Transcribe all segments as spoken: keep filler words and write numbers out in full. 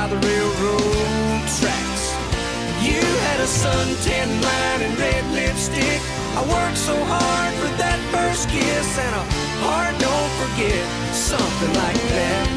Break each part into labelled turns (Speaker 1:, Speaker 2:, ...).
Speaker 1: by the railroad tracks. You had a suntan line and red lipstick. I worked so hard for that first kiss, and a heart don't forget, something like that.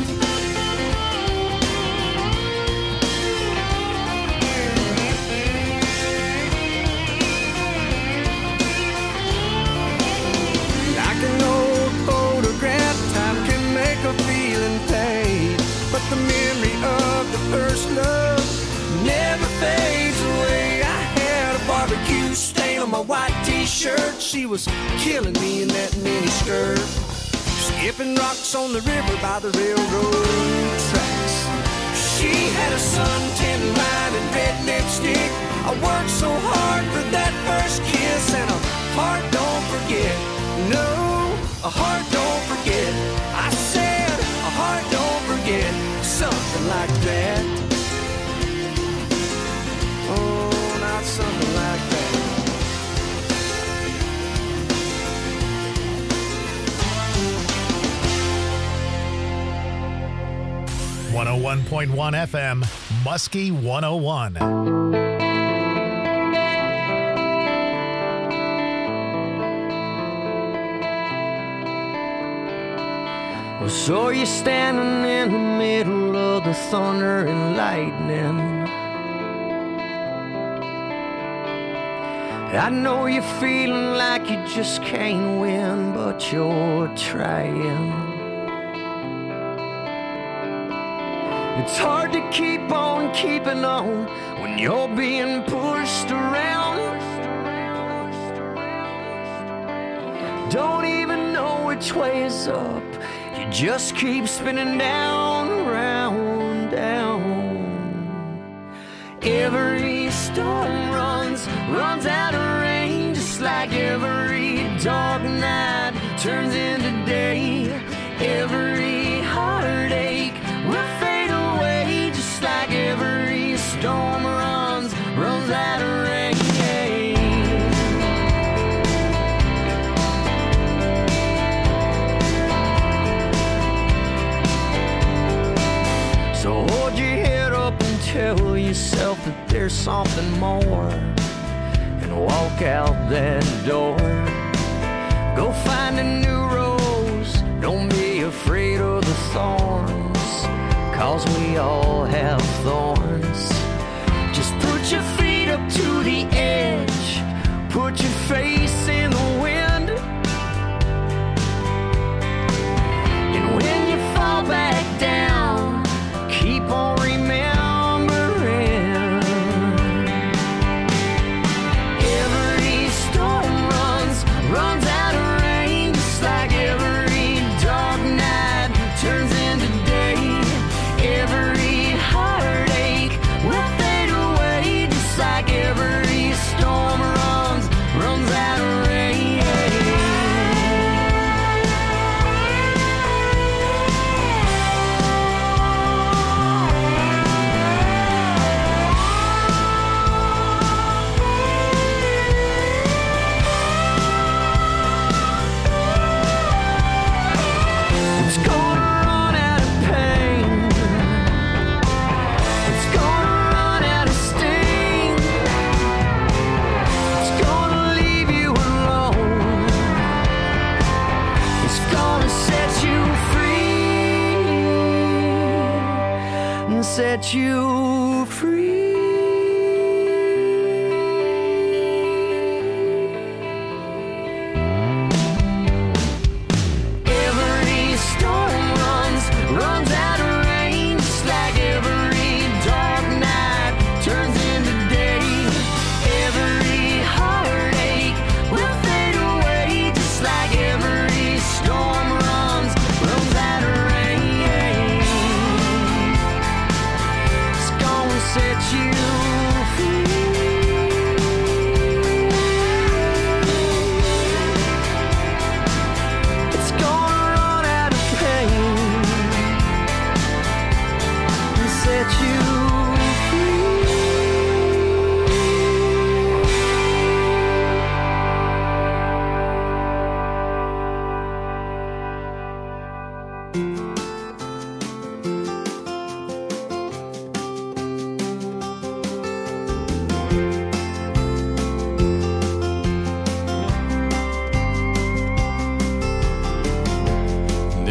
Speaker 1: Like an old photograph, time can make a feeling fade, but the memory of the first love never fades away. I had a barbecue stain on my white t-shirt. She was killing me in that mini skirt, skipping rocks on the river by the railroad tracks. She had a suntan line and red lipstick. I worked so hard for that first kiss, and a heart don't forget. No, a heart don't forget. I said a heart don't forget, something like that. Oh, not something like that.
Speaker 2: one oh one point one F M, Muskie one oh one.
Speaker 1: Well, so you're standing in the middle of the thunder and lightning. I know you're feeling like you just can't win, but you're trying. It's hard to keep on keeping on when you're being pushed around. Don't even know which way is up. You just keep spinning down, round, down. Every storm runs, runs out of rain, just like every dark night turns into day. Every heartache will fade away, just like every storm runs, runs out of rain. So hold your head up and tell yourself that there's something more, and walk out that door. Go find a new rose, don't be afraid of the thorns, cause we all have thorns. Just put your feet up to the edge, put your face in the wind, and when you fall back down, keep on remembering. Every storm runs, runs out of rain, just like every dark night turns into day. Every heartache will fade away, just like every storm runs, runs out of rain. It's gonna run out of pain, it's gonna run out of sting, it's gonna leave you alone, it's gonna set you free, and set you free. Every storm runs, runs out of rain, just like every dark night turns into day. Every heartache will fade away, just like every storm runs, runs out of rain. It's gonna set you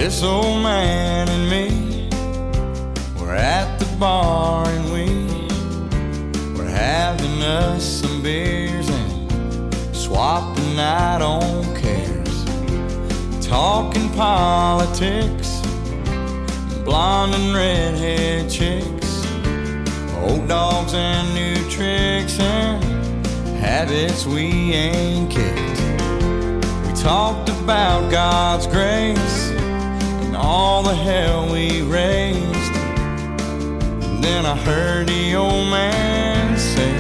Speaker 3: This old man and me were at the bar and we were having us some beers and swapping out on cares, talking politics, blonde and redhead chicks, old dogs and new tricks and habits we ain't kicked. We talked about God's grace and all the hell we raised. And then I heard the old man say,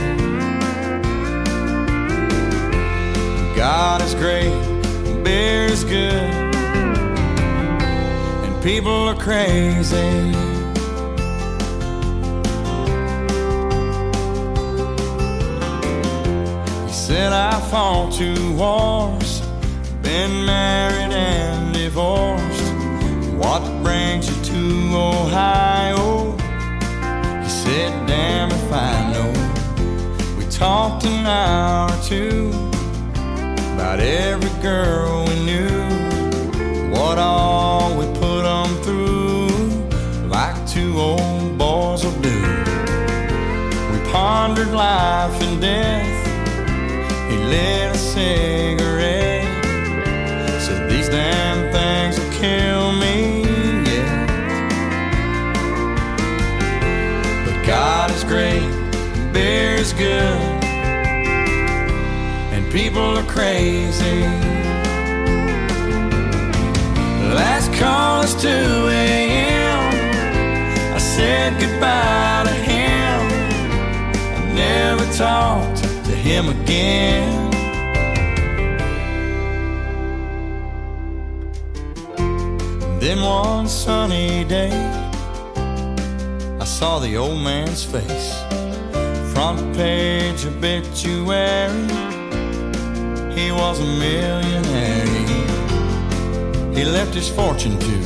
Speaker 3: God is great, beer is good, and people are crazy. He said I fought two wars, been married and divorced. What brings you to Ohio? He said, damn if I know. We talked an hour or two about every girl we knew, what all we put them through, like two old boys will do. We pondered life and death. He lit a cigarette, said these damn things will kill me, yeah. But God is great, beer is good, and people are crazy. Last call is two a.m. I said goodbye to him. I never talked to him again. Then one sunny day I saw the old man's face, front page obituary. He was a millionaire. He left his fortune to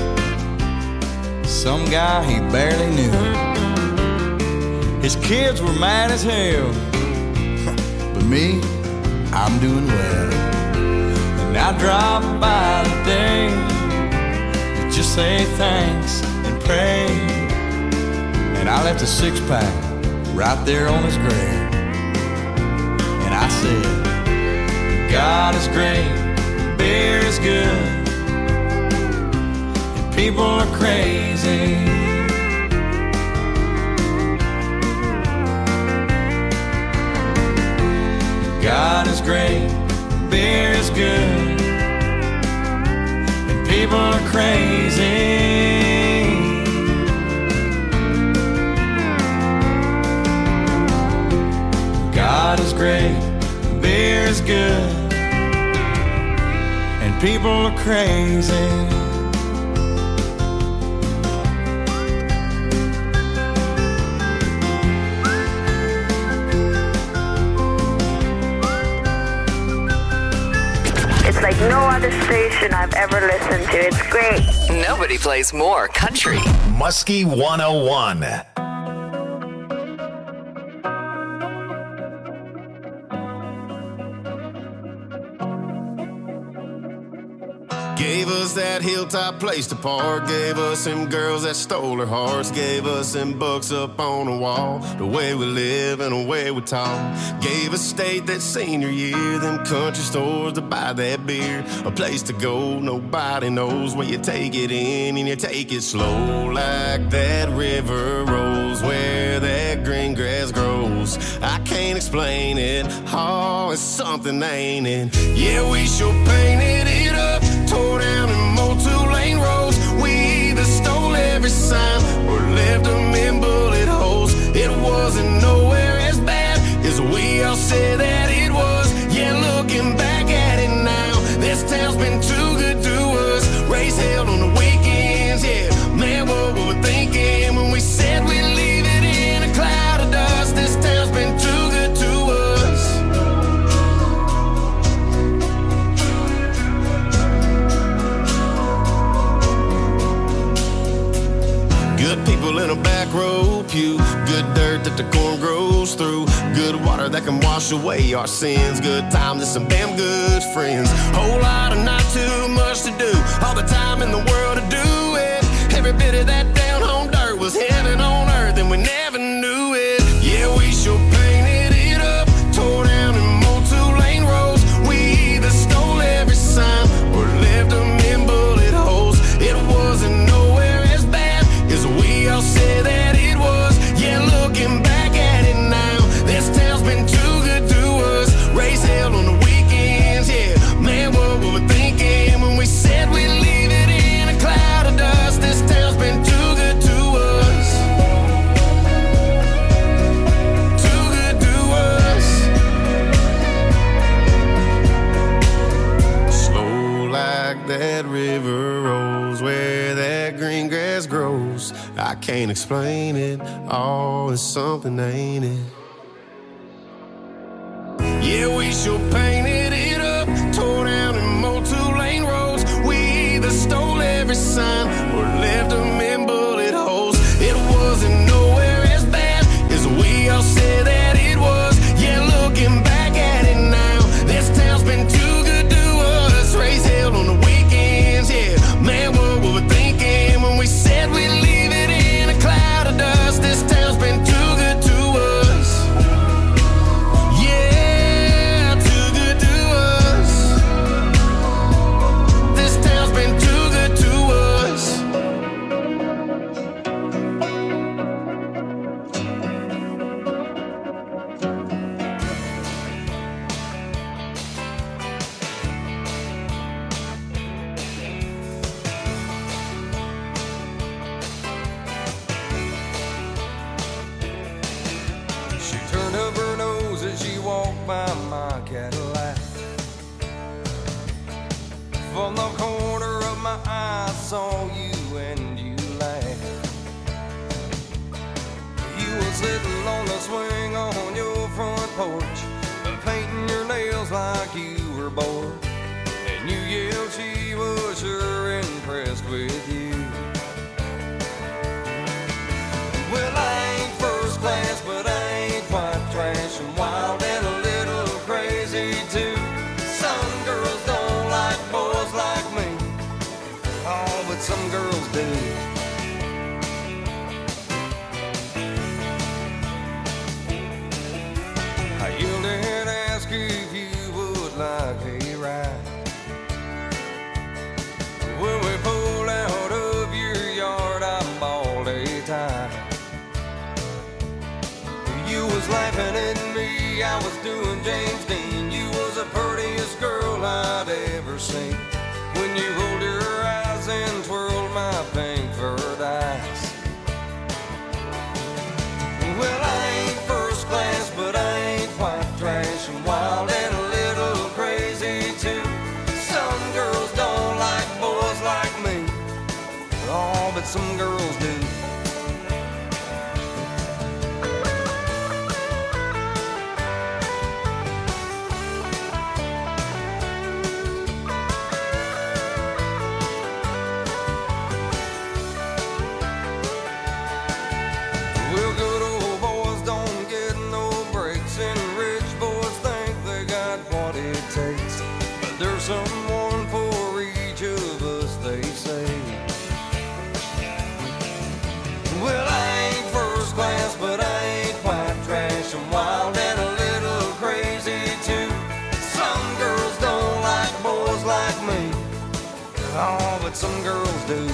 Speaker 3: some guy he barely knew. His kids were mad as hell, but me, I'm doing well. And I drop by today to just say thanks and pray. And I left a six-pack right there on his grave. And I said, God is great, beer is good, people are crazy. God is great, beer is good, and people are crazy. God is great, beer is good, and people are crazy.
Speaker 4: Like no other station I've ever listened to. It's great.
Speaker 5: Nobody plays more country.
Speaker 2: Muskie one oh one.
Speaker 6: Gave us that hilltop place to park. Gave us them girls that stole our hearts. Gave us them books up on the wall. The way we live and the way we talk. Gave us state that senior year. Them country stores to buy that beer. A place to go nobody knows, where you take it in and you take it slow. Like that river rolls where that green grass grows. I can't explain it. Oh, it's something, ain't it? Yeah, we sure painted it up. Tore down and mowed two-lane roads. We either stole every sign or left them in bullet holes. It wasn't nowhere as bad as we all said that it was. Yeah, looking back at it now, this town's been too good to us. Race held on the weekends, yeah. Man, what were we thinking when we said we'd leave it in a cloud of dust? This town's been too good to us. Good people in a back row pew. Good dirt that the corn grows through. Good water that can wash away our sins. Good times and some damn good friends. Whole lot of not too much to do. All the time in the world to grass grows. I can't explain it. Oh, it's something, ain't it? Yeah, we sure painted it up, tore down and mowed two-lane roads. We either stole every sign or left them in bullet holes. It wasn't nowhere as bad as we all said that it was. Yeah, looking back at it now, this town's been too good to us. Raised hell on the weekends, yeah. Man, what were we thinking when we said we'd leave it in a cloud of dust? This town's been too good to us. Yeah, too good to us. This town's been too good to us.
Speaker 3: She turned up her nose as she walked by my Cadillac. From the corner of my eye, I saw you and you laughed. You were sitting on the swing on your front porch, painting your nails like you were bored. And you yelled she was sure impressed with you. Well, I ain't first class, but I ain't quite trash. I'm wild and a little crazy too. Some girls don't like boys like me. Oh, but some girls do. I yelled and asked if you would like a ride. When we pulled out of your yard, I bawled a tie. You was laughing at me, I was doing James Dean. You was the prettiest girl I'd ever seen. When you rolled your eyes and twirled my pink furred eyes. Well, I ain't first class, but I ain't quite trash. I'm wild and a little crazy too. Some girls don't like boys like me. Oh, but some girls do. Well, good old boys don't get no breaks, and rich boys think they got what it takes. But there's someone for each of us, they say. Well, I ain't first class, but I ain't quite trash. I'm wild and a little crazy too. Some girls don't like boys like me. Oh, but some girls do.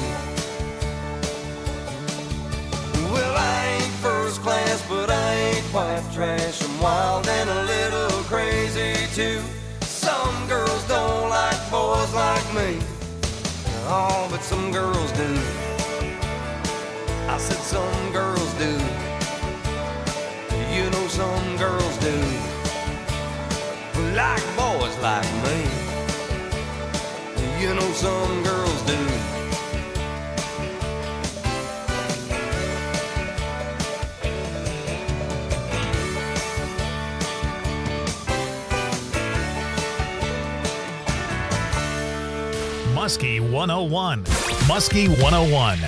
Speaker 3: Well, I ain't first class, but I ain't quite trash. I'm wild and a little crazy too. Some girls don't like boys like me. Oh, but some girls do. I said some girls do. You know some girls do. Like boys like me. You know some girls do.
Speaker 2: Muskie one oh one. Muskie one oh one.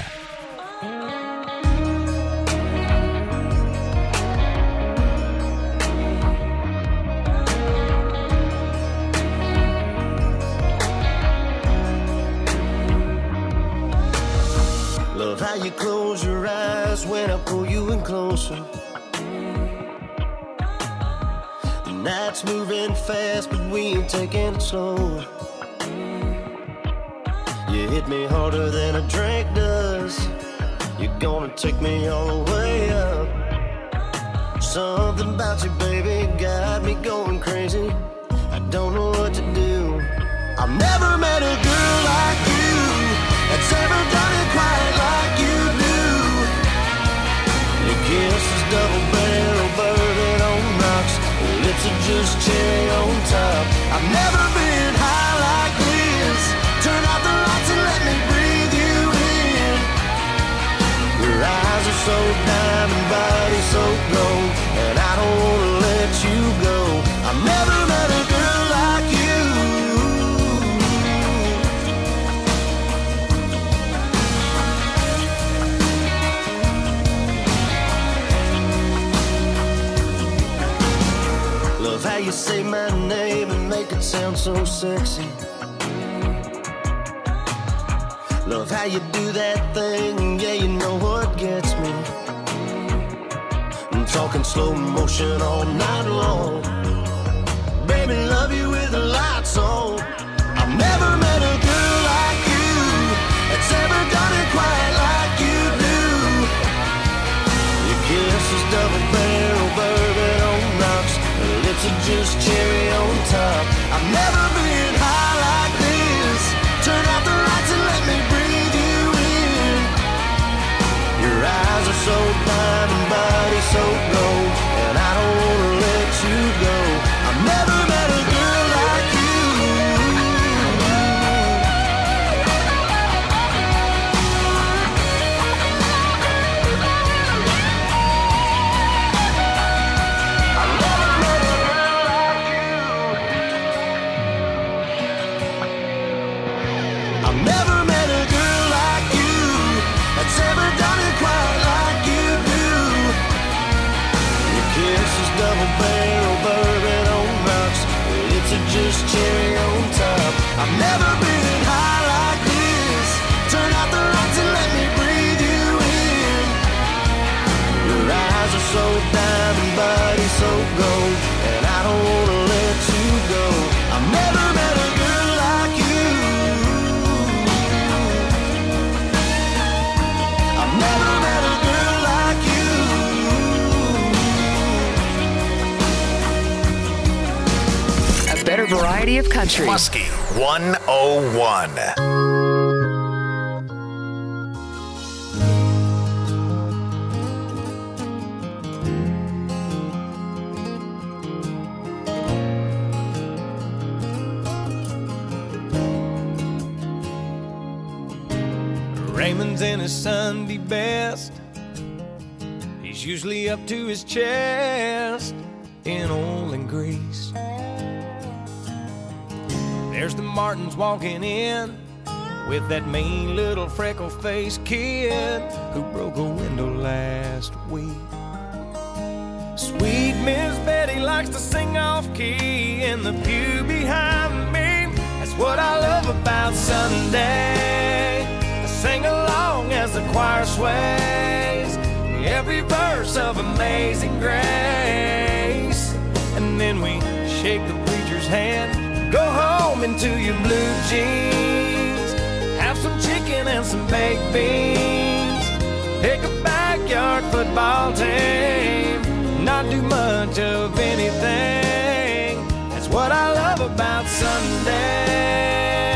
Speaker 1: Love how you close your eyes when I pull you in closer. The night's moving fast, but we ain't taking it slow. You hit me harder than a drink does. You're gonna take me all the way up. Something about you, baby, got me going crazy. I don't know what to do. I've never met a girl like you that's ever done it quite like you do. Your kiss is double barrel bourbon on rocks. Your lips are just cherry on top. I've never been high like this. Turn out the lights and let me breathe you in. so diamond, body so gold, and I don't wanna let you go. I've never met a girl like you. Love how you say my name and make it sound so sexy. Love how you do that thing, yeah, you know what gets me. I'm talking slow motion all night long. Baby, love you with the lights on. I've never met a girl like you that's ever done it quite like you do. Your kiss is double barrel bourbon on rocks, your lips are just cherry on top. I've never been high like this. Turn out the lights and let me breathe you in. Your eyes are so diamond, body so gold, and I don't wanna let you go. I've never met a girl like you. I've never met a girl like you. I've never met a girl like you that's ever done it quite like you do. Your kiss is double barrel bourbon on rocks, your lips are just cherry on top. I've never been high like this. Turn out the lights and let me breathe you in. Your eyes are so diamond, body so gold, and I don't wanna let you go. I've never met a girl like you. I've never met a girl like you.
Speaker 5: A better variety of country.
Speaker 2: Muskie one oh one.
Speaker 1: Raymond's in his Sunday best. He's usually up to his chest in oil and grease. There's the Martins walking in with that mean little freckle-faced kid who broke a window last week. Sweet Miss Betty likes to sing off-key in the pew behind me. That's what I love about Sunday. I sing along as the choir sways every verse of Amazing Grace. And then we shake the preacher's hand, go home into your blue jeans, have some chicken and some baked beans, pick a backyard football team, not do much of anything. That's what I love about Sunday.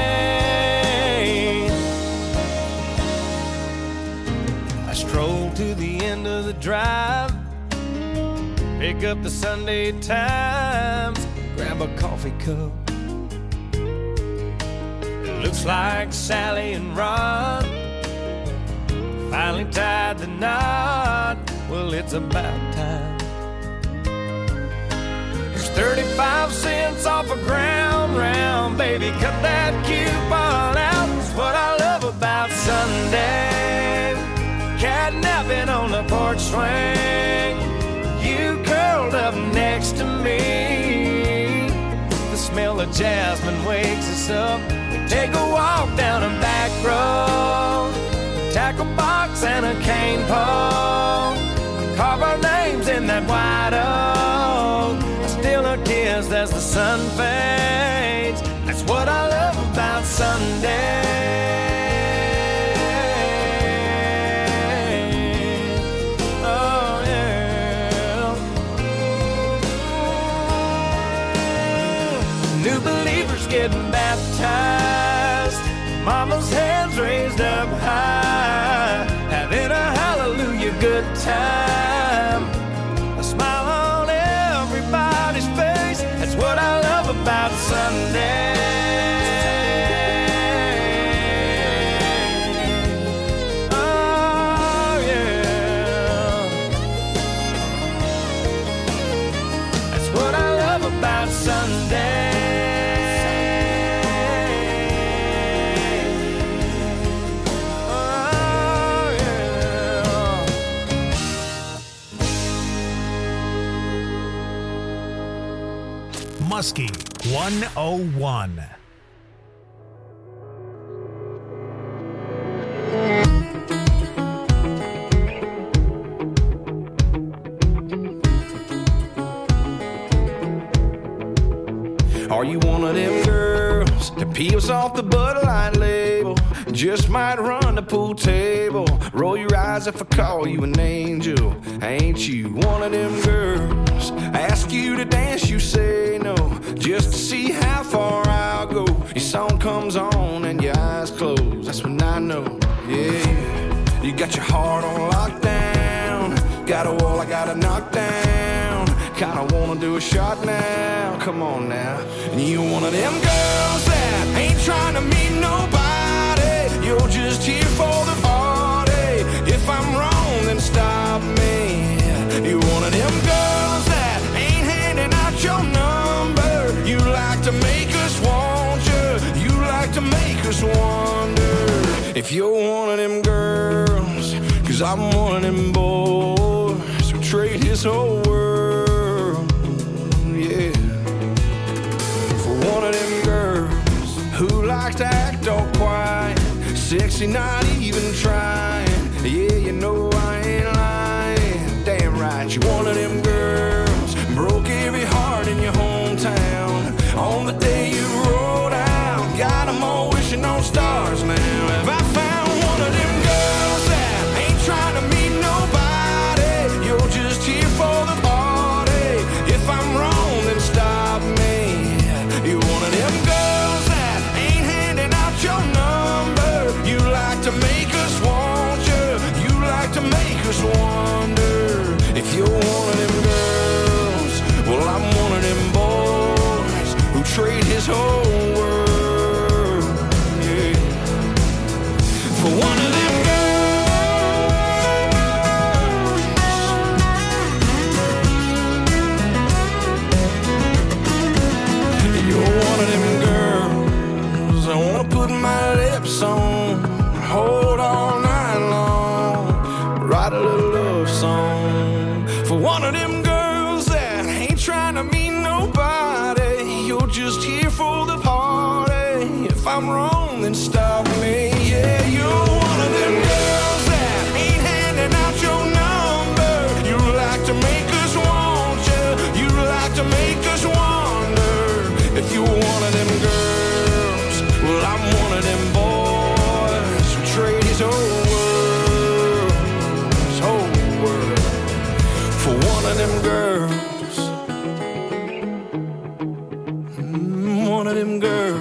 Speaker 1: I stroll to the end of the drive, pick up the Sunday Times, grab a coffee cup. Looks like Sally and Ron finally tied the knot. Well, it's about time. There's thirty-five cents off a ground round. Baby, cut that coupon out. That's what I love about Sunday. Catnapping on the porch swing, you curled up next to me. The smell of jasmine wakes us up. Take a walk down a back road, tackle box and a cane pole, carve our names in that white oak. I steal a kiss as the sun fades. That's what I love about Sunday. Oh yeah. New believers getting baptized, mama's hands raised up high, having a hallelujah good time. A smile on everybody's face. That's what I love about Sunday. Oh yeah.
Speaker 2: Muskie one oh one.
Speaker 1: Are you one of them girls that peels off the Bud Light label? Just might run the pool table. Roll your eyes if I call you an angel. Ain't you one of them girls? Ask you to dance, you say no. Just to see how far I'll go. Your song comes on and your eyes close. That's when I know, yeah. You got your heart on lockdown. Got a wall I gotta knock down. Kinda wanna do a shot now. Come on now. And you one of them girls that ain't trying to meet nobody. You're just here for the party. If I'm wrong, then stop me. You're one of them girls that ain't handing out your number. You like to make us want you. You like to make us wonder if you're one of them girls. Cause I'm one of them boys who trade his whole world, yeah, for one of them girls who likes to act all quiet, sexy, not even trying. Yeah, you know I ain't lying. Damn right, you one of them girls broke every heart in your hometown on the day you rolled out. Got them all wishing on stars now. Have I found one of them girls that ain't trying to meet nobody? You're just here for the party. If I'm wrong, then stop me. You're one of them girls that ain't handing out your number. You like to make us want you. You like to make us wonder if you're one of them girls. Well, I'm one of them boys who trade his whole world, yeah, for one of them girls. You're one of them girls I wanna put my lips on, hold all night long, write a little love song for one of them girls that ain't trying to meet nobody. You're just here for the party. If I'm wrong, then stop me. Yeah, you're one of them girls that ain't handing out your number. You like to make us want you. You like to make us wonder if you're one of them girls. Well, I'm one of them boys who trade his whole world, his whole world for one of them girls. Mm, one of them girls.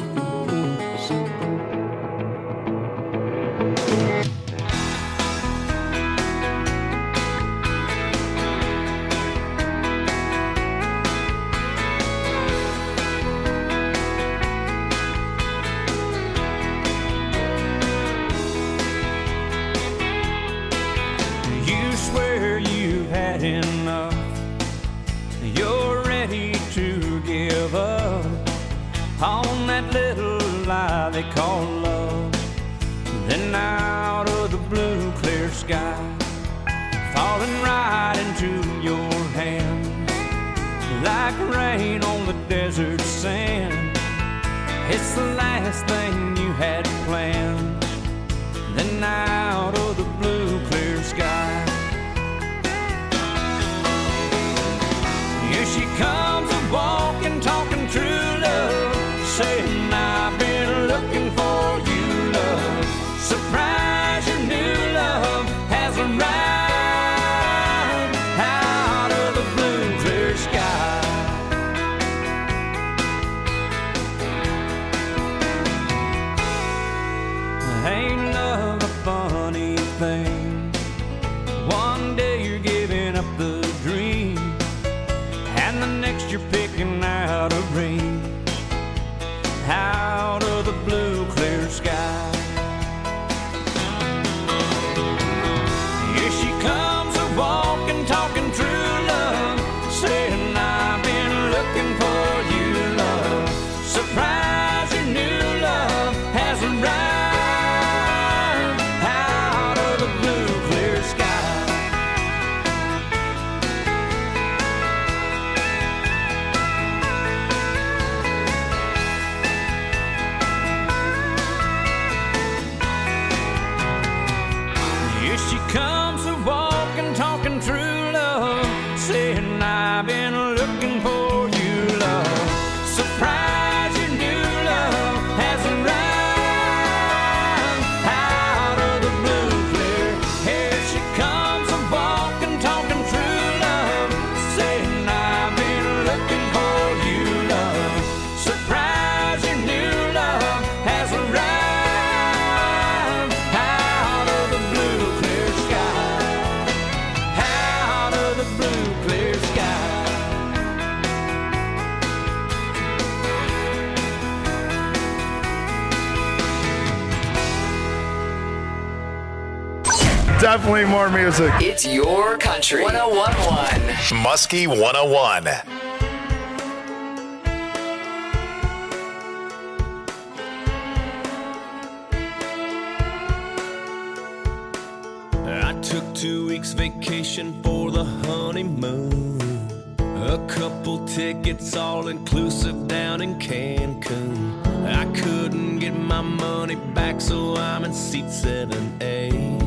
Speaker 1: You swear you've had enough. You're ready to give up on that little lie they call love. Then out of the blue clear sky, falling right into your hands like rain on the desert sand. It's the last thing you had planned. Then out of the blue clear sky, here she comes a-walking, talking true love, saying I've been looking for you, love. Surprise, your new love has arrived out of the blue clear sky. Ain't love a funny Here she comes a walking, talking through love, saying I've been looking for you, love. Surprise, your new love has arrived out of the blue clear. Here she comes a walking, talking through love, saying I've been looking for you, love. Surprise, your new love has arrived out of the blue clear sky, out of the blue clear sky.
Speaker 7: Definitely more music.
Speaker 5: It's your country. one oh one point one.
Speaker 2: Muskie one oh one.
Speaker 1: I took two weeks vacation for the honeymoon. A couple tickets all inclusive down in Cancun. I couldn't get my money back, so I'm in seat seven A.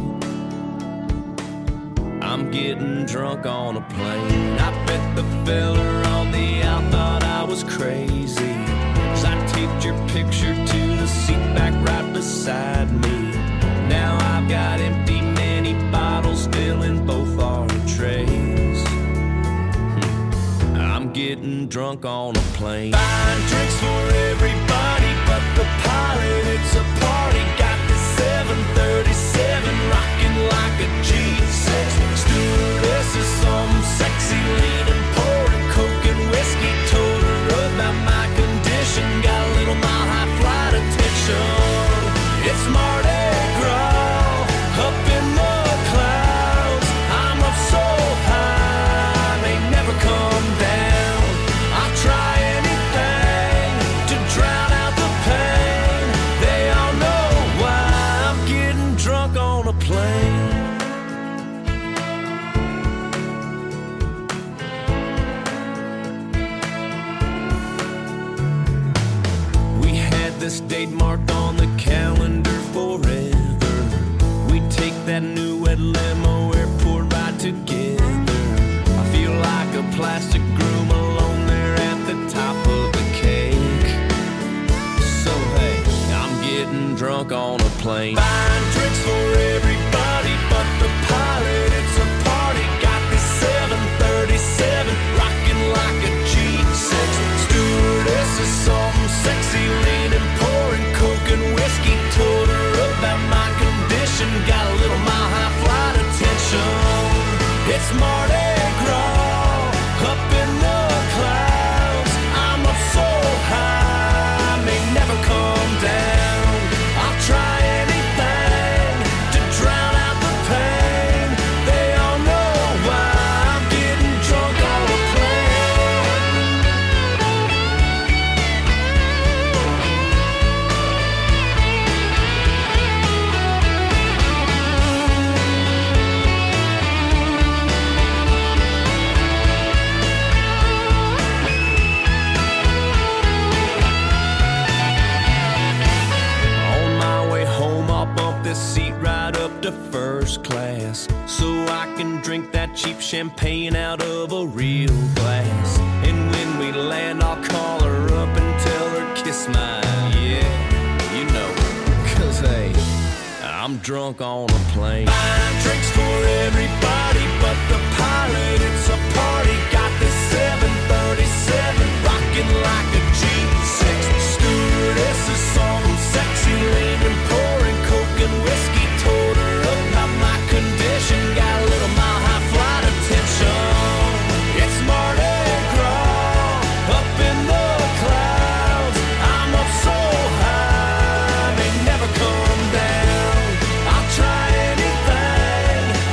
Speaker 1: I'm getting drunk on a plane. I bet the fella on the out thought I was crazy, 'cause I taped your picture to the seat back right beside me. Now I've got empty mini bottles filling both our trays. Hmm. I'm getting drunk on a plane. Buying drinks for everybody but the pilot. It's a party. Got the seven thirty-seven rocking like a G six. Stewardess is some sexy leaning, pouring coke and whiskey. Told her about my condition. Got a little mile high flight attention. It's Mardi Gras up in the clouds. I'm up so high, they never come down. I'll try anything to drown out the pain. They all know why I'm getting drunk on a plane. We had this date marked on the calendar forever. We take that new red limo, airport ride together. I feel like a plastic groom alone there at the top of the cake. So hey, I'm getting drunk on a plane. Buying drinks for everybody but the pilot. It's a party. Got this seven thirty-seven rocking like a G six. Stewardess is something sexy leaning, pouring coke and whiskey. Told her about my condition. Got a little mile high flight attention. It's Mardi Gras up in the clouds. I'm up so high, may never come down. I'll try anything to drown out the pain. They all know why I'm getting drunk on a plane. On my way home, I'll bump this seat right up to first class, so I can drink that cheap champagne out of a real glass. And when we land, I'll call her up and tell her kiss my, yeah, you know, 'cause hey, I'm drunk on a plane. Buying drinks for everybody but the pilot. It's a party. Got this seven thirty-seven rocking like a G six. Stewardess is some sexy leaning, pouring coke and whiskey. Told her about my condition. Got a little mile high flight attention. It's Mardi Gras up in the clouds. I'm up so high, may never come down. I'll try anything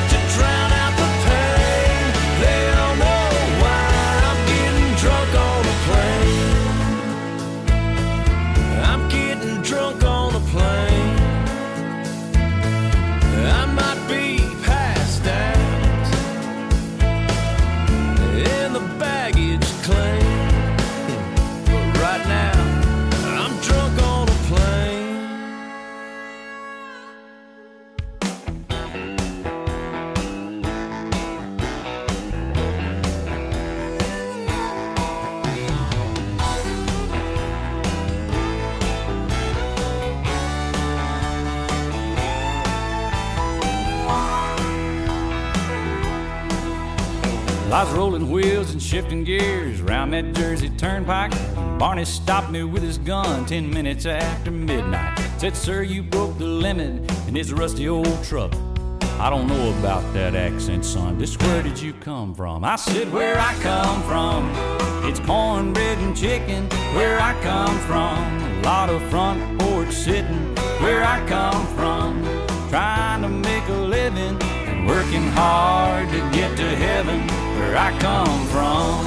Speaker 3: I was rolling wheels and shifting gears around that Jersey Turnpike. Barney stopped me with his gun ten minutes after midnight. Said, sir, you broke the limit in this rusty old truck. I don't know about that accent, son. Just where did you come from? I said, where I come from, it's cornbread and chicken. Where I come from, a lot of front porch sitting. Where I come from, trying to make a living and working hard to get to heaven. Where I come from,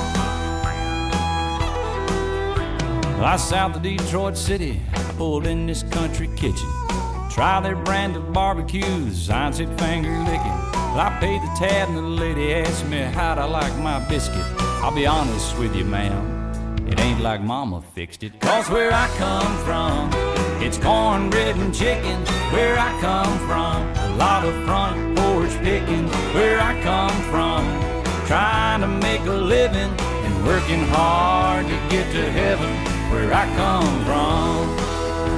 Speaker 3: I south of Detroit City, pulled in this country kitchen. Try their brand of barbecues, I said finger licking. Well, I paid the tab and the lady asked me how'd I like my biscuit. I'll be honest with you, ma'am, it ain't like mama fixed it. Cause where I come from, it's cornbread and chicken. Where I come from, a lot of front porch picking. Where I come from, trying to make a living and working hard to get to heaven. Where I come from.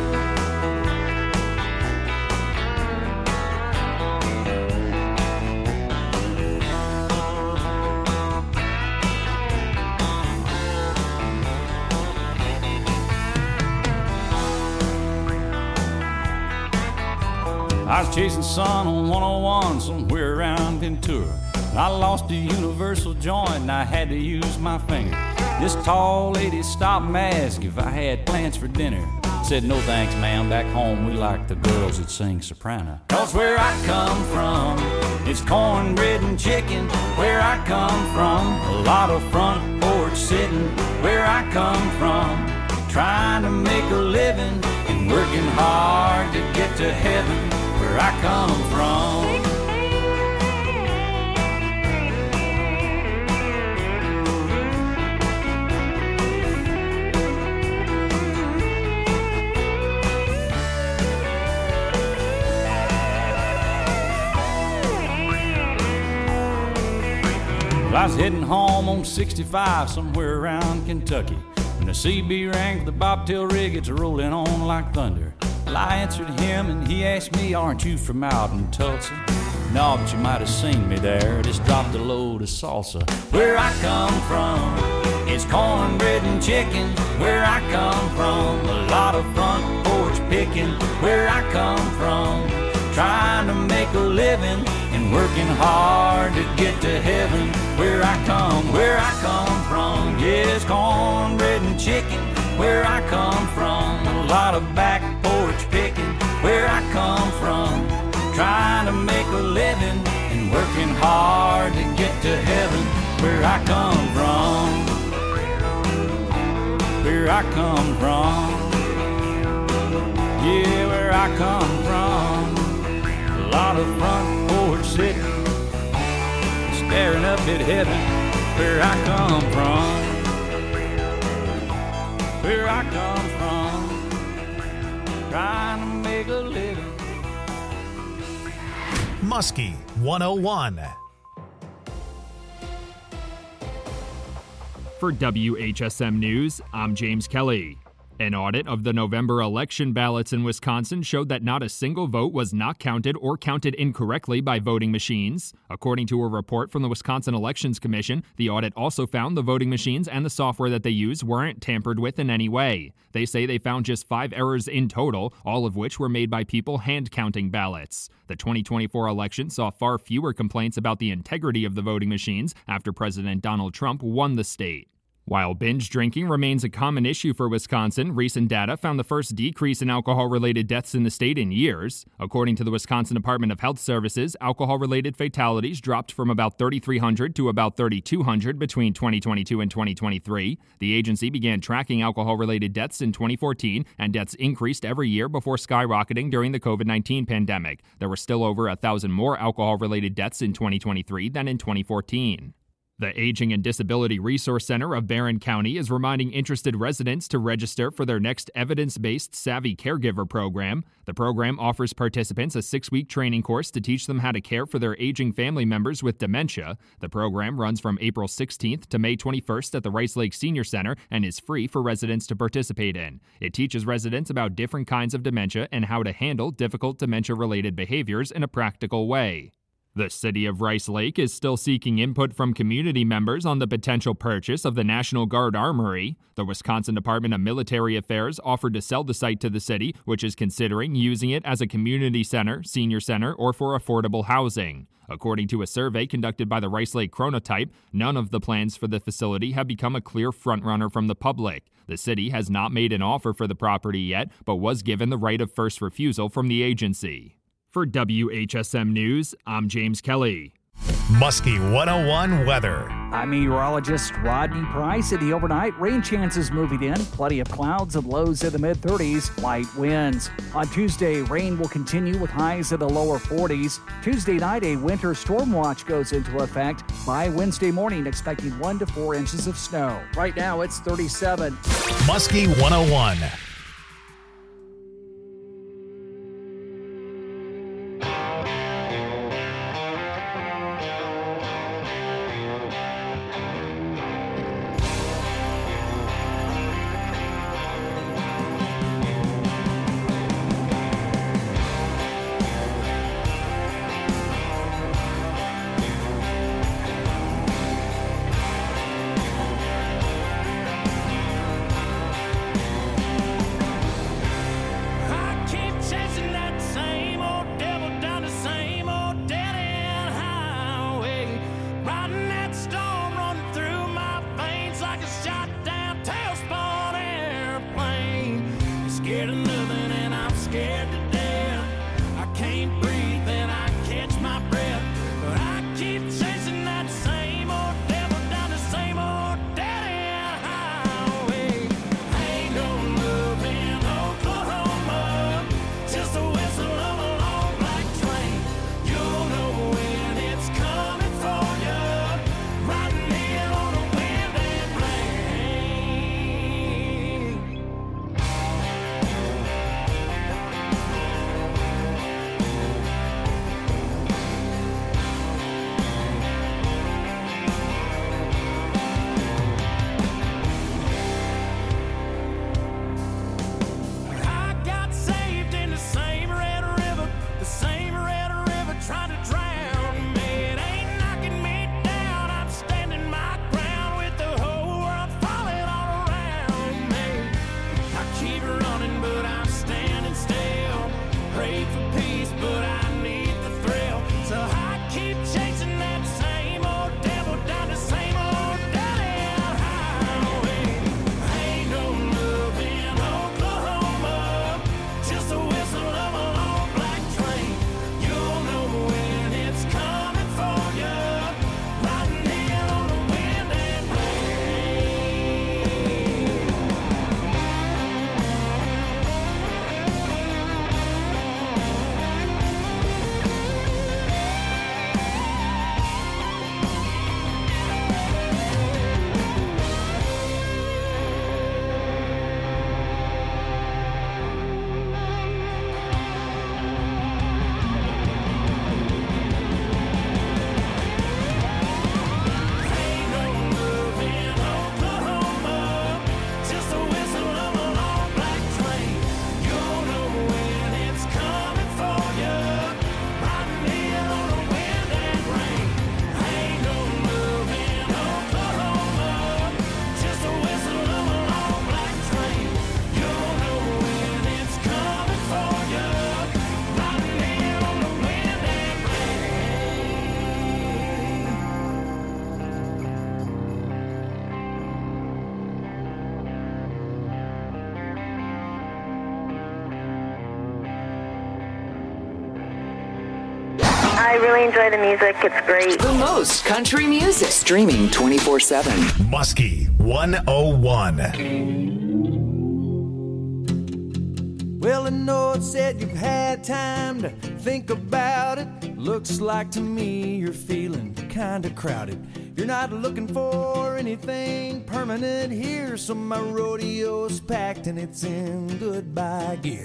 Speaker 3: I was chasing sun on one oh one somewhere around Ventura. I lost a universal joint and I had to use my finger. This tall lady stopped and asked if I had plans for dinner. Said, no thanks, ma'am, back home we like the girls that sing soprano. Cause where I come from, it's cornbread and chicken. Where I come from, a lot of front porch sitting. Where I come from, trying to make a living and working hard to get to heaven. Where I come from. I was heading home on sixty-five somewhere around Kentucky when the C B rang for the bobtail rig. It's rolling on like thunder. Well, I answered him and he asked me, aren't you from out in Tulsa? No, but you might have seen me there. Just dropped a load of salsa. Where I come from, it's cornbread and chicken. Where I come from, a lot of front porch picking. Where I come from, trying to make a living and working hard to get to heaven. Where I come, where I come from, yes, cornbread and chicken. Where I come from, a lot of back porch picking. Where I come from, trying to make a living and working hard to get to heaven. Where I come from, where I come from, yeah, where I come from, a lot of front porch sitting, staring up at heaven. Where I come from, where I come from, trying to make a living.
Speaker 2: Muskie one oh one.
Speaker 8: For W H S M News, I'm James Kelly. An audit of the November election ballots in Wisconsin showed that not a single vote was not counted or counted incorrectly by voting machines. According to a report from the Wisconsin Elections Commission, the audit also found the voting machines and the software that they use weren't tampered with in any way. They say they found just five errors in total, all of which were made by people hand-counting ballots. The twenty twenty-four election saw far fewer complaints about the integrity of the voting machines after President Donald Trump won the state. While binge drinking remains a common issue for Wisconsin, recent data found the first decrease in alcohol-related deaths in the state in years. According to the Wisconsin Department of Health Services, alcohol-related fatalities dropped from about thirty-three hundred to about thirty-two hundred between twenty twenty-two and twenty twenty-three. The agency began tracking alcohol-related deaths in twenty fourteen, and deaths increased every year before skyrocketing during the covid nineteen pandemic. There were still over a thousand more alcohol-related deaths in twenty twenty-three than in twenty fourteen. The Aging and Disability Resource Center of Barron County is reminding interested residents to register for their next evidence-based Savvy Caregiver program. The program offers participants a six-week training course to teach them how to care for their aging family members with dementia. The program runs from April sixteenth to May twenty-first at the Rice Lake Senior Center and is free for residents to participate in. It teaches residents about different kinds of dementia and how to handle difficult dementia-related behaviors in a practical way. The city of Rice Lake is still seeking input from community members on the potential purchase of the National Guard Armory. The Wisconsin Department of Military Affairs offered to sell the site to the city, which is considering using it as a community center, senior center, or for affordable housing. According to a survey conducted by the Rice Lake Chronotype, none of the plans for the facility have become a clear frontrunner from the public. The city has not made an offer for the property yet, but was given the right of first refusal from the agency. For W H S M News, I'm James Kelly.
Speaker 2: Muskie one oh one weather.
Speaker 9: I'm meteorologist Rodney Price. At the overnight, rain chances moving in. Plenty of clouds and lows in the mid thirties. Light winds. On Tuesday, rain will continue with highs in the lower forties. Tuesday night, a winter storm watch goes into effect. By Wednesday morning, expecting one to four inches of snow. Right now, it's thirty-seven.
Speaker 2: Muskie one oh one.
Speaker 4: I really enjoy the music. It's great.
Speaker 5: The most country music. Streaming twenty-four seven.
Speaker 2: Muskie one oh one.
Speaker 1: Well, I know it said you've had time to think about it. Looks like to me you're feeling kinda crowded. You're not looking for anything permanent here, so my rodeo's packed and it's in goodbye gear.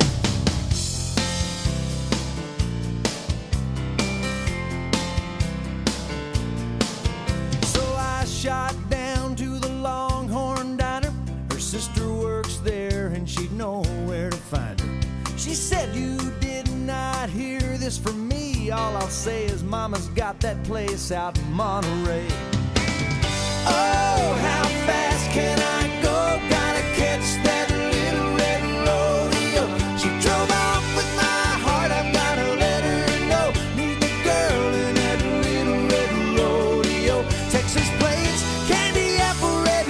Speaker 1: Shot down to the Longhorn Diner. Her sister works there and she'd know where to find her. She said, you did not hear this from me. me, all I'll say is Mama's got that place out in Monterey. Oh, how fast can I go? Gotta catch that little red rodeo. She drove off with my heart, I've gotta let her know. Meet the girl in that little red rodeo. Texas plates, candy apple red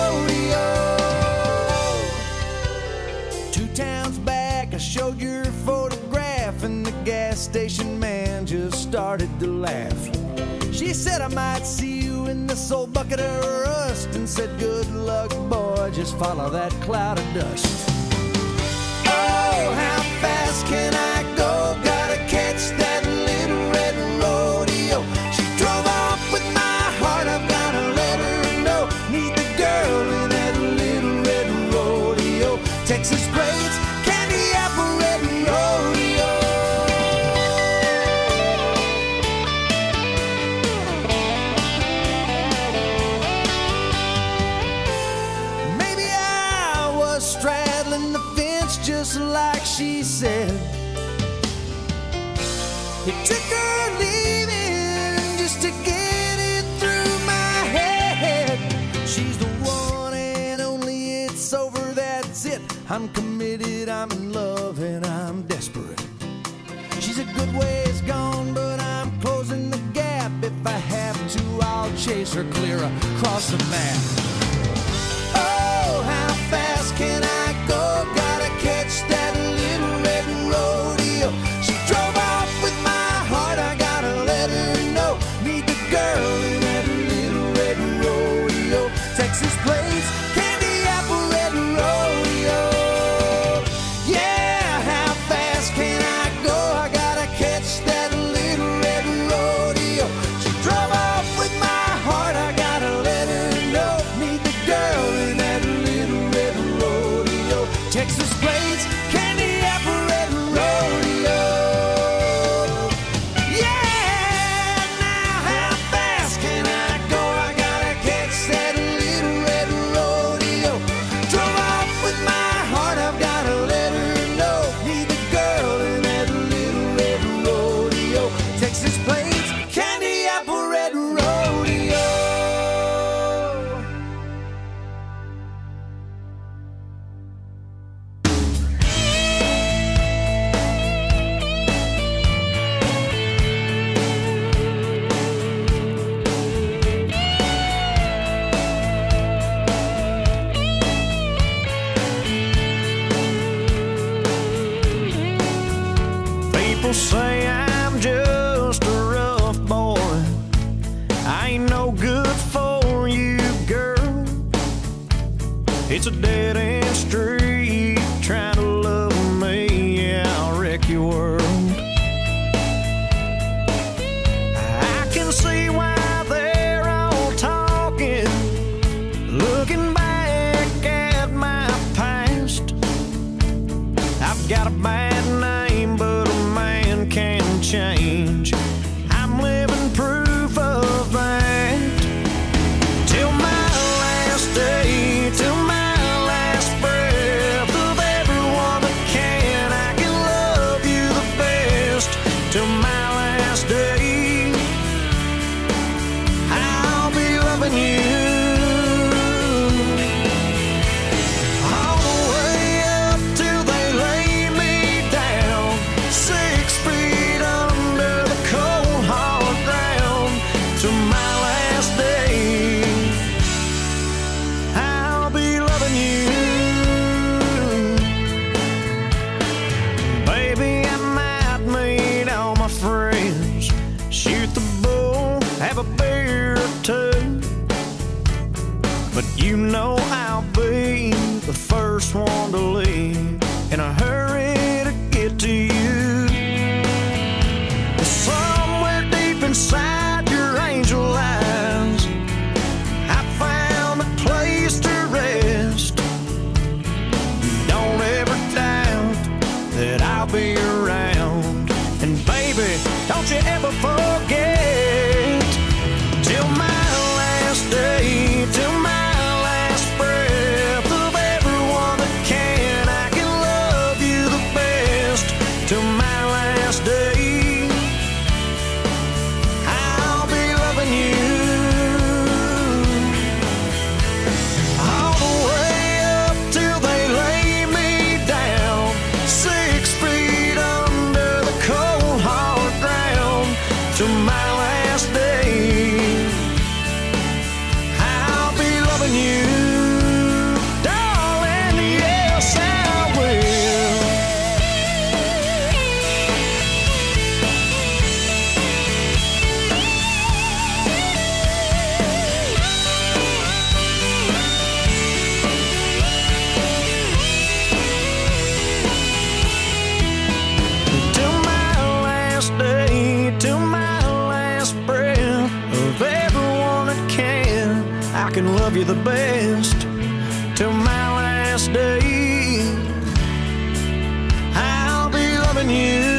Speaker 1: rodeo. Two towns back, I showed your photograph, and the gas station man just started to laugh. She said I might see you in this old bucket of rust, and said good luck, boy, just follow that cloud of dust. Oh, how fast can I go? Gotta catch that little red rodeo. She drove off with my heart, I've gotta let her know. Meet the girl in that little red rodeo. Texas plates, candy apple red rodeo. Straddling the fence just like she said. It took her leaving just to get it through my head. She's the one and only, it's over, that's it. I'm committed, I'm in love, and I'm desperate. She's a good ways gone, but I'm closing the gap. If I have to, I'll chase her clear across the map. Oh, how fast can I go? Gotta catch that little red rodeo. She drove off with my heart, I gotta let her know. Meet the girl in that little red rodeo. Texas plates, candy apple red rodeo. Yeah, how fast can I go? I gotta catch that little red rodeo. She drove off with my heart, I gotta let her know. Meet the girl in that little red rodeo. Texas plates, candy apple red rodeo. Yeah, now how fast can I go? I gotta catch that little red rodeo. Drove off with my heart, I've gotta let her know. Meet the girl in that little red rodeo. Texas plates, candy apple red rodeo. People say I'm just a rough boy. I ain't no good for you, girl. It's a dead-end street trying to love me. Yeah, I'll wreck your world. I can see why they're all talking, looking back at my past. I've got a bad name, but a man can change. I'm living proof of that. Till my last day, till my last breath of everyone that can, I can love you the best. Till my last day, I'll be loving you. All the way up till they lay me down, six feet under the cold hard ground. Till my last day, I'll be loving you. Baby, I might meet all my friends, shoot the bull, have a beer or two, but you know I'll be the first one to leave, in a hurry to get to you. Somewhere deep inside your angel eyes, I found a place to rest. Don't ever doubt that I'll be around. And baby, don't you ever forget, till my last day, till my last breath of everyone that can, can love you the best till my last day. I'll be loving you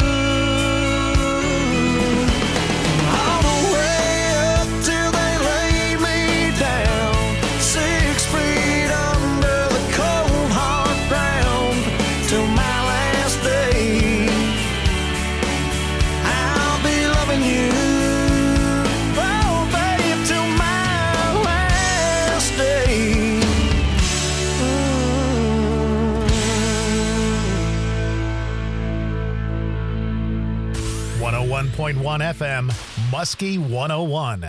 Speaker 1: all the way up till they lay me down, six feet under the cold hard ground till my last day. I'll be loving you, oh babe, till my last day.
Speaker 2: one oh one point one F M, Muskie one oh one.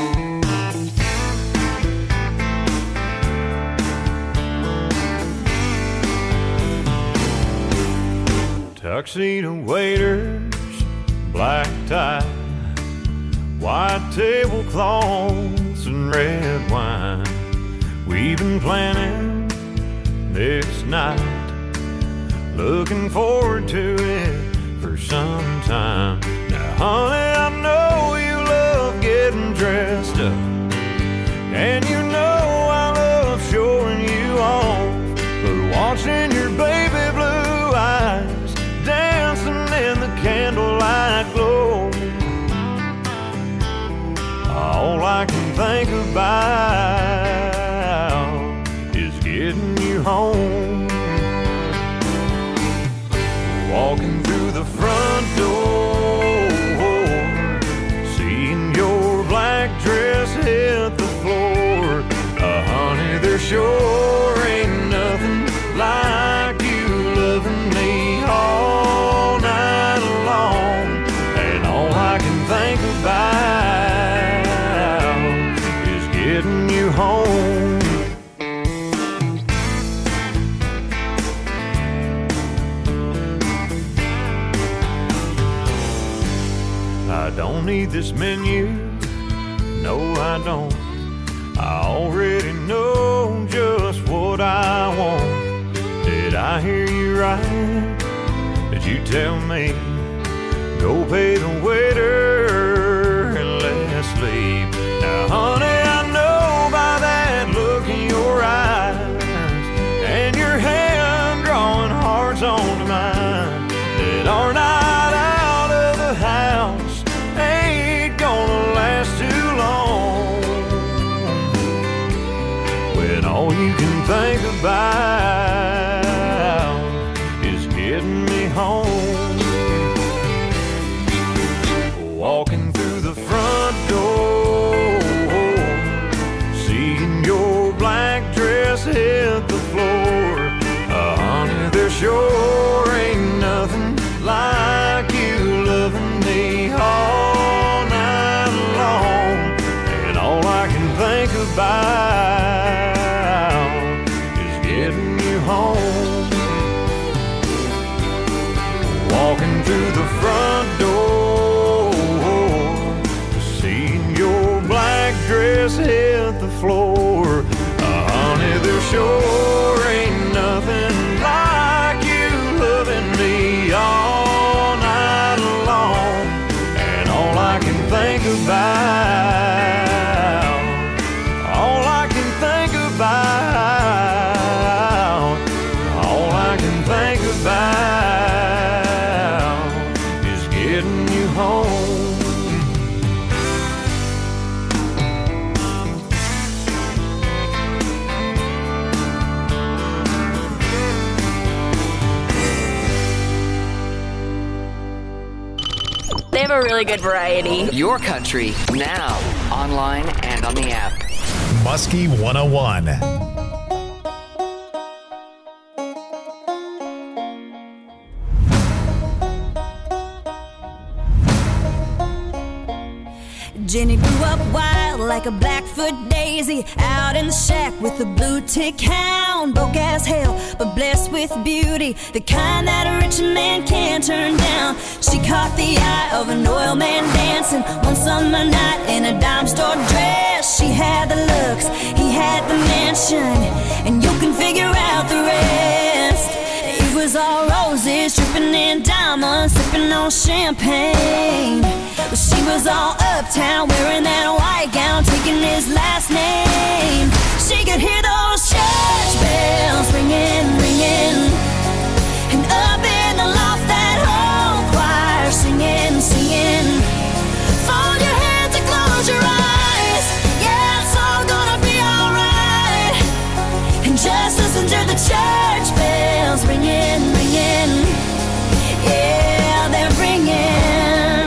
Speaker 3: Tuxedo waiters, black tie, white tablecloths and red wine. We've been planning this night, looking forward to it for some time. Now, honey, I know you love getting dressed up, and you know I love showing you off, but watching your baby blue eyes dancing in the candlelight glow, all I can think about is getting you home. Walking through the front door, seeing your black dress hit the floor. Uh, honey, there sure ain't nothing like you loving me all night long. And all I can think about is getting you home. I don't need this menu, no I don't. I already know just what I want. Did I hear you right? Did you tell me go pay the waiter and let's leave? Now honey, I know by that look in your eyes and your hand drawing hearts onto mine that our night out of the house ain't gonna last too long, when all you can think about is getting me home. Walking through the front door, seeing your black dress hit the floor. Uh, honey, there sure ain't nothing like you loving me all night long. And all I can think about is getting you home. Walking through the front door, seeing your black dress hit the floor. Uh, honey, there sure ain't nothing like you loving me all night long. And all I can think about, all I can think about, all I can think about is getting you home.
Speaker 4: They have a really good variety.
Speaker 5: Your country, now, online and on the app.
Speaker 2: Muskie one oh one.
Speaker 10: Jenny grew up wild like a Blackfoot daisy, out in the shack with a blue tick hound. Broke as hell, but blessed with beauty, the kind that a rich man can't turn down. She caught the eye of an oil man dancing one summer night in a dime store dress. She had the looks, he had the mansion, and you can figure out the rest. It was all roses, dripping in diamonds, sipping on champagne. But she was all uptown, wearing that white gown, taking his last name. she could hear those church bells ringing, ringing. And up in the loft, that whole choir singing, singing. Fold your hands and close your eyes. Yeah, it's all gonna be alright. And just listen to the church bells ringing, ringing. Yeah, they're ringing.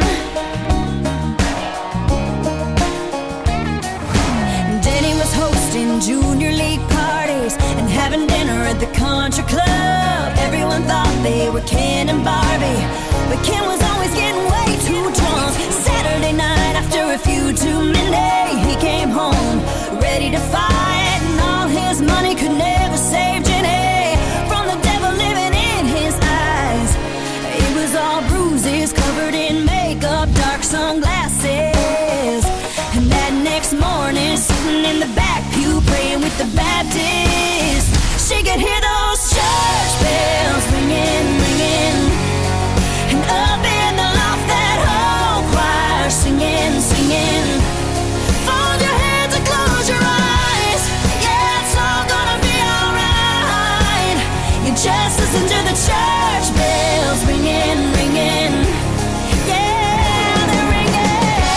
Speaker 10: Danny was hosting junior league parties and having dinner at the country club. Everyone thought they were Ken and Barbie, but Ken was always getting way too drunk. Saturday night, after a few too many, he came home ready to fight, and all his money could never save Jenny from the devil living in his eyes. It was all bruises, covered in makeup, dark sunglasses. And that next morning, sitting in the back pew, praying with the Baptists, she could hear those church bells ringing, ringing. And up in the loft, that whole choir singing, singing. Fold your hands and close your eyes. Yeah, it's all gonna be alright. You just listen to the church bells ringing, ringing. Yeah, they're ringing.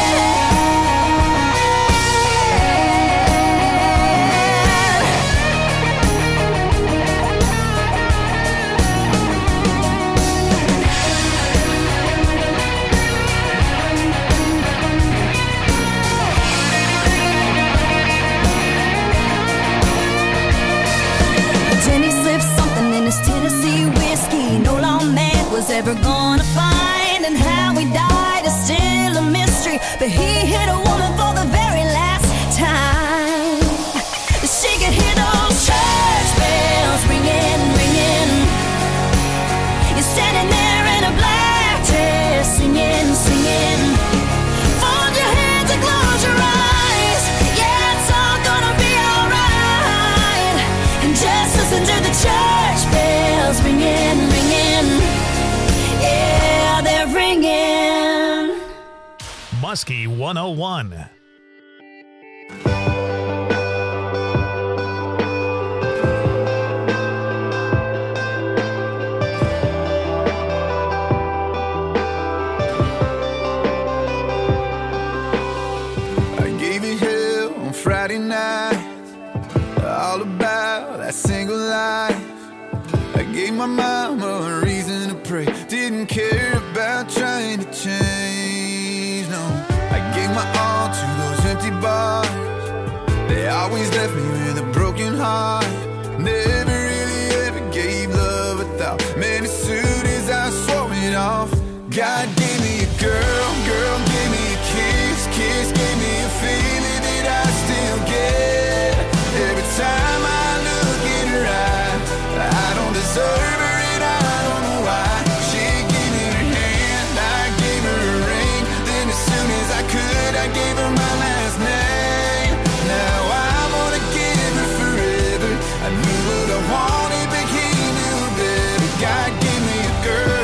Speaker 10: Jenny slipped something in his Tennessee whiskey no lawman was ever gonna find, and how he died is still a mystery, but he hit a woman for the very last time. She could hear those church bells ringing, ringing. You're standing there in a black dress, singing, singing. Fold your hands and close your eyes. Yeah, it's all gonna be alright. And just listen to the church bells ringing, ringing. Yeah, they're ringing.
Speaker 2: Muskie one oh one.
Speaker 1: I gave you hell on Friday night, all about that single life. I gave my mama a reason to pray, didn't care about trying to change, no. I gave my all to those empty bars, they always left me with a broken heart. Never really ever gave love a thought, man, as soon as I swore it off. God gave me a girl, girl gave me a kiss, kiss gave me a feeling that I still get. Every time I look in her eyes, I don't deserve her and I don't know why. She gave me her hand, I gave her a ring, then as soon as I could, I gave her my last name. Now I wanna give her forever. I knew what I wanted, but he knew better. God gave me a girl.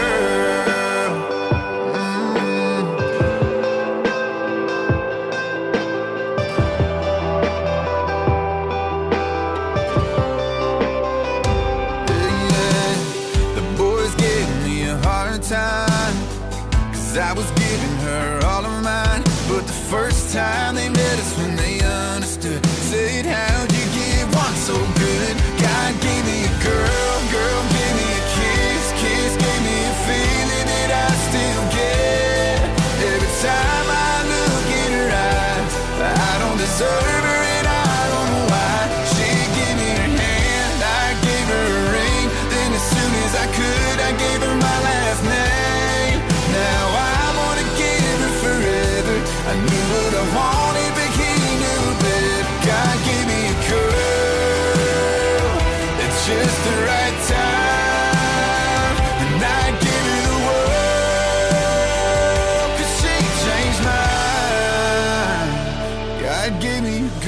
Speaker 1: I was giving her all of mine, but the first time they met us when they understood, said, how'd you give one so good? God gave me a girl, girl gave me a kiss, kiss gave me a feeling that I still get. Every time I look in her eyes, I don't deserve her and I don't know why. She gave me her hand, I gave her a ring, then as soon as I could, I gave her my last name. Now I wanna give her forever. I knew what I wanted, but he knew better. God gave me a girl at just the right time, and I gave her the world, 'cause she changed mine. God gave me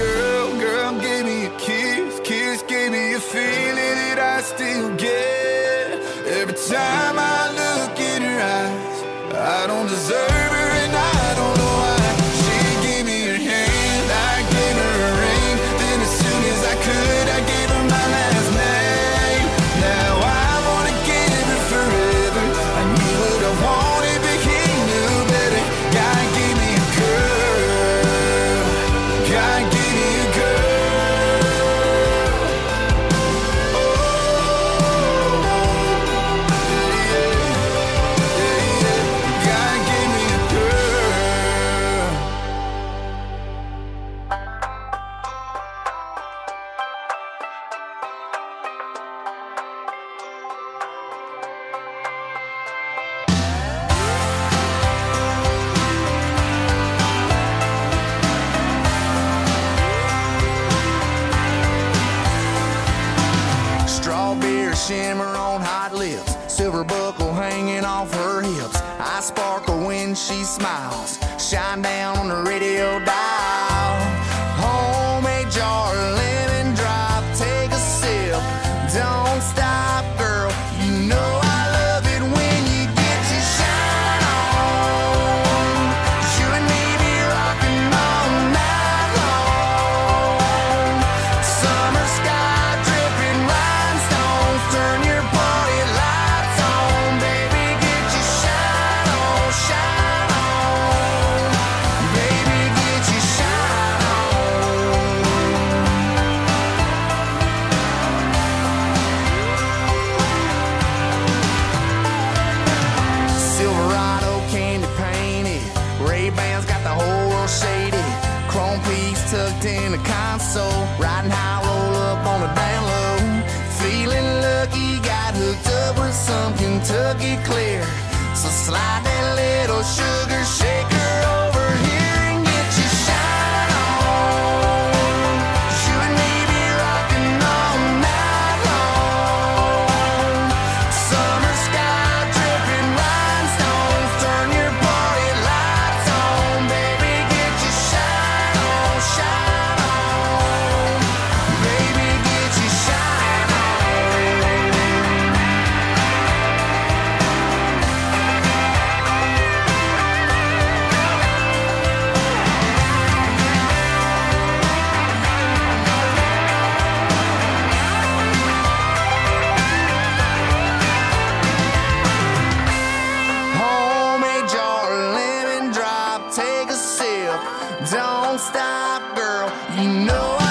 Speaker 11: she smiles. Shine down on the radio dial. Homemade jar, lemon drop, take a sip. Don't stop, girl. You know I love it when you get your shine on. 'Cause you and me be rocking all night long. Summer sky dripping rhinestones, turn your party lights on. Baby, get your shine on, shine on. Baby, get your shine on. Silverado candy painted, Ray-Bans got the whole world shaded. Chrome piece tucked in the console, riding high, roll up on the down low. Feeling lucky, got hooked up with some Kentucky clear. So slide that little sugar shaker over here and get your shine on. 'Cause you and me be rocking all night long. Summer sky dripping rhinestones, turn your party lights on. Baby, get your shine on, shine on. Baby, get your shine on. Homemade jar, lemon drop, take a sip. Don't stop, girl. You know